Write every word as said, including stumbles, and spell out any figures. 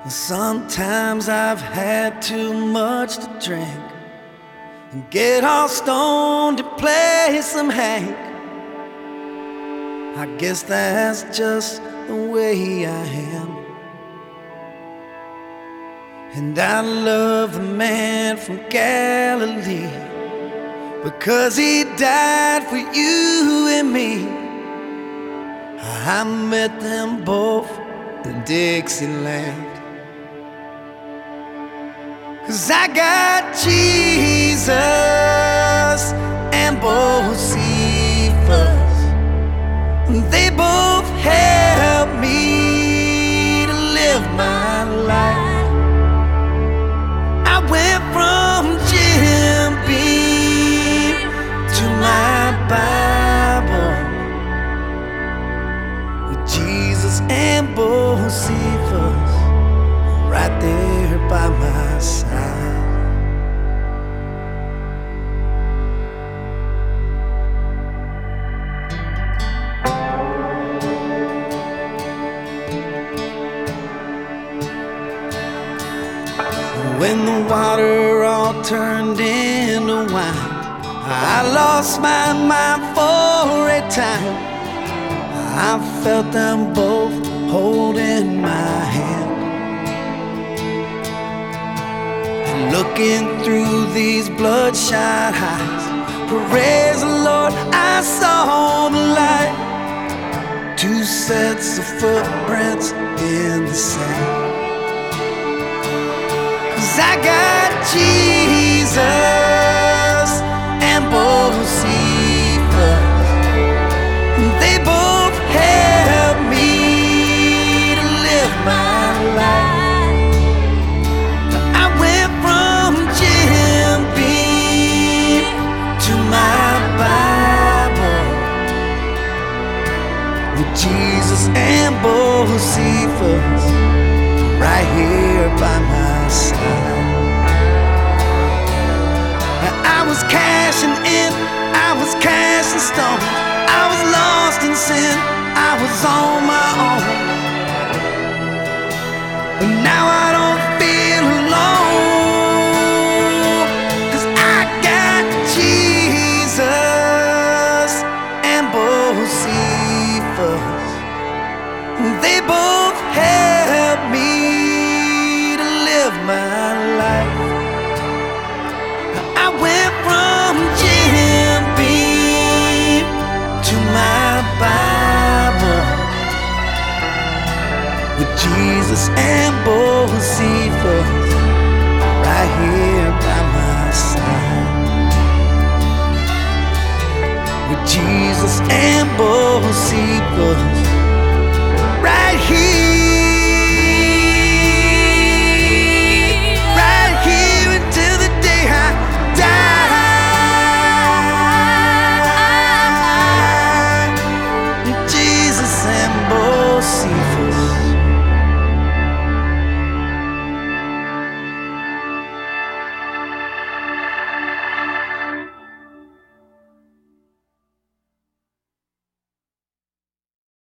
Sometimes I've had too much to drink and get all stoned to play some Hank. I guess that's just the way I am. And I love the man from Galilee because he died for you and me. I met them both in Dixieland. 'Cause I got Jesus and Bocephus. They both help me to live my life. I went from Jim Beam to my Bible with Jesus and Bocephus right there by my side. When the water all turned into wine, I lost my mind for a time. I felt them both holding my hand. Looking through these bloodshot eyes, praise the Lord, I saw the light. Two sets of footprints in the sand. 'Cause I got Jesus and Bocephus. They both help me to live my life. Jesus and Bocephus right here by my side. I was cashing in, I was casting stones, I was lost in sin, I was on my own. But now I don't feel alone, 'cause I got Jesus and Bocephus. They both help me to live my life. I went from Jim Beam to my Bible with Jesus and Bocephus right here by my side. With Jesus and Bocephus